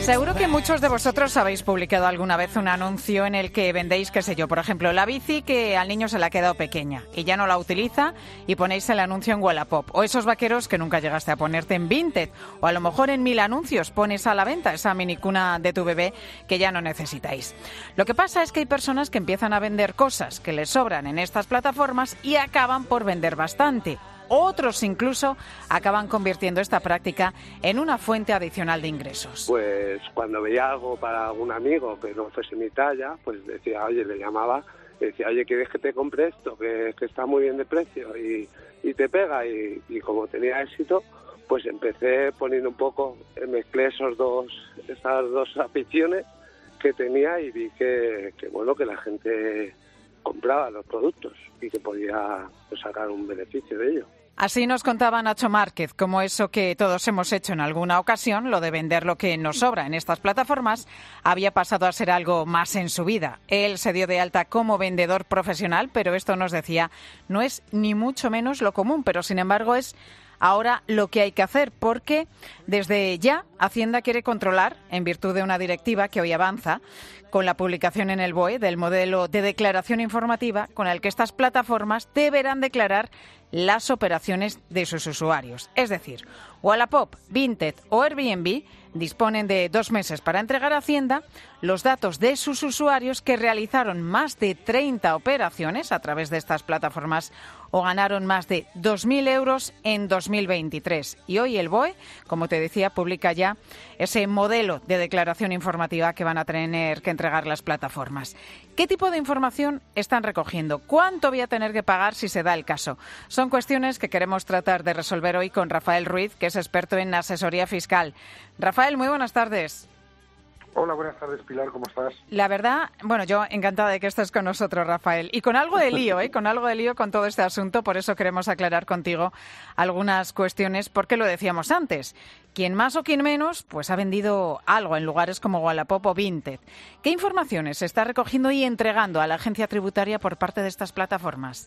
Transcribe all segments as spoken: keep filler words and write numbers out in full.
Seguro que muchos de vosotros habéis publicado alguna vez un anuncio en el que vendéis, qué sé yo, por ejemplo, la bici que al niño se le ha quedado pequeña y ya no la utiliza y ponéis el anuncio en Wallapop. O esos vaqueros que nunca llegaste a ponerte en Vinted. O a lo mejor en Mil Anuncios pones a la venta esa minicuna de tu bebé que ya no necesitáis. Lo que pasa es que hay personas que empiezan a vender cosas que les sobran en estas plataformas y acaban por vender bastante. Otros incluso acaban convirtiendo esta práctica en una fuente adicional de ingresos. Pues cuando veía algo para algún amigo que no fuese mi talla, pues decía, oye, le llamaba, le decía, oye, ¿quieres que te compre esto? Que, que está muy bien de precio y, y te pega. Y, y como tenía éxito, pues empecé poniendo un poco, mezclé esos dos, esas dos aficiones que tenía y vi que, que bueno, que la gente compraba los productos y que podía pues, sacar un beneficio de ello. Así nos contaba Nacho Márquez, como eso que todos hemos hecho en alguna ocasión, lo de vender lo que nos sobra en estas plataformas, había pasado a ser algo más en su vida. Él se dio de alta como vendedor profesional, pero esto nos decía, no es ni mucho menos lo común, pero sin embargo es ahora lo que hay que hacer, porque desde ya Hacienda quiere controlar, en virtud de una directiva que hoy avanza, con la publicación en el B O E del modelo de declaración informativa con el que estas plataformas deberán declarar las operaciones de sus usuarios. Es decir, Wallapop, Vinted o Airbnb disponen de dos meses para entregar a Hacienda los datos de sus usuarios que realizaron más de treinta operaciones a través de estas plataformas o ganaron más de dos mil euros en dos mil veintitrés. Y hoy el B O E, como te decía, publica ya ese modelo de declaración informativa que van a tener que entregar las plataformas. ¿Qué tipo de información están recogiendo? ¿Cuánto voy a tener que pagar si se da el caso? Son cuestiones que queremos tratar de resolver hoy con Rafael Ruiz, que es experto en asesoría fiscal. Rafael, muy buenas tardes. Hola, buenas tardes, Pilar, ¿cómo estás? La verdad, bueno, yo encantada de que estés con nosotros, Rafael. Y con algo de lío, ¿eh? Con algo de lío con todo este asunto, por eso queremos aclarar contigo algunas cuestiones, porque lo decíamos antes. Quien más o quien menos, pues ha vendido algo en lugares como Wallapop o Vinted. ¿Qué informaciones se está recogiendo y entregando a la agencia tributaria por parte de estas plataformas?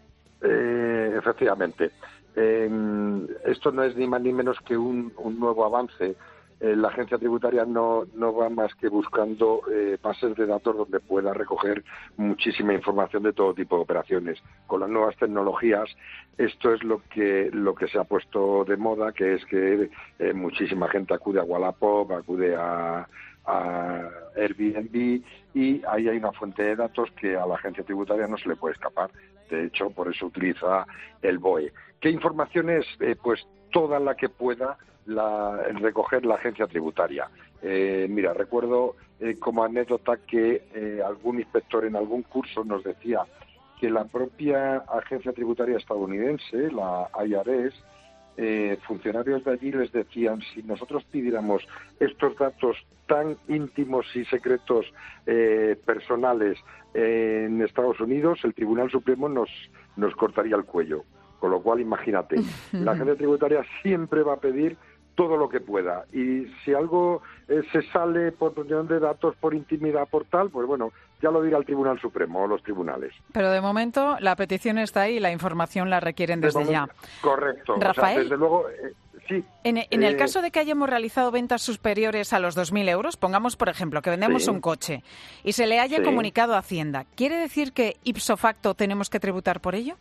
Eh, efectivamente. Eh, esto no es ni más ni menos que un, un nuevo avance. Eh, la agencia tributaria no, no va más que buscando eh, bases de datos donde pueda recoger muchísima información de todo tipo de operaciones. Con las nuevas tecnologías, esto es lo que lo que se ha puesto de moda, que es que eh, muchísima gente acude a Wallapop, acude a, a Airbnb, y ahí hay una fuente de datos que a la agencia tributaria no se le puede escapar. De hecho, por eso utiliza el B O E. ¿Qué información es? Eh, pues toda la que pueda La, recoger la agencia tributaria. Eh, mira, recuerdo eh, como anécdota que eh, algún inspector en algún curso nos decía que la propia agencia tributaria estadounidense, la I R S, eh, funcionarios de allí les decían, si nosotros pidiéramos estos datos tan íntimos y secretos eh, personales eh, en Estados Unidos, el Tribunal Supremo nos, nos cortaría el cuello. Con lo cual, imagínate, la agencia tributaria siempre va a pedir todo lo que pueda. Y si algo eh, se sale por protección de datos, por intimidad, por tal, pues bueno, ya lo dirá el Tribunal Supremo o los tribunales. Pero de momento la petición está ahí y la información la requieren desde momento, ya. Correcto. Rafael, o sea, desde luego, eh, sí. En, en el eh, caso de que hayamos realizado ventas superiores a los dos mil euros, pongamos, por ejemplo, que vendemos sí. un coche y se le haya sí. comunicado a Hacienda, ¿quiere decir que ipso facto tenemos que tributar por ello?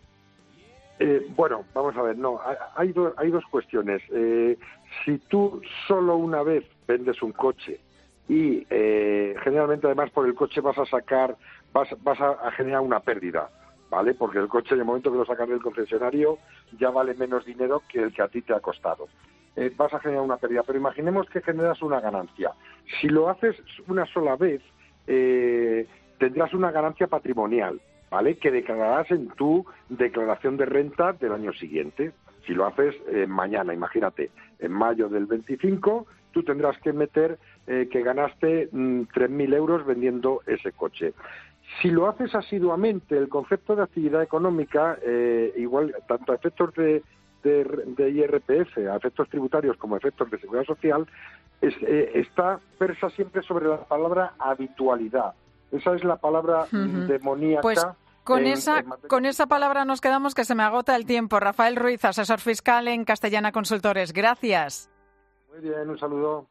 Eh, bueno, vamos a ver, no, hay, do, hay dos cuestiones. Eh, si tú solo una vez vendes un coche y eh, generalmente además por el coche vas a sacar, vas, vas a, a generar una pérdida, ¿vale? Porque el coche en el momento que lo sacas del concesionario ya vale menos dinero que el que a ti te ha costado. Eh, vas a generar una pérdida, pero imaginemos que generas una ganancia. Si lo haces una sola vez, eh, tendrás una ganancia patrimonial, ¿vale? Que declararás en tu declaración de renta del año siguiente. Si lo haces eh, mañana, imagínate, en mayo del veinticinco, tú tendrás que meter eh, que ganaste mm, tres mil euros vendiendo ese coche. Si lo haces asiduamente, el concepto de actividad económica, eh, igual, tanto a efectos de, de, de I R P F, a efectos tributarios como a efectos de seguridad social, es, eh, está versa siempre sobre la palabra habitualidad. Esa es la palabra uh-huh. demoníaca. Pues con, en, esa, en materia... con esa palabra nos quedamos, que se me agota el tiempo. Rafael Ruiz, asesor fiscal en Castellana Consultores. Gracias. Muy bien, un saludo.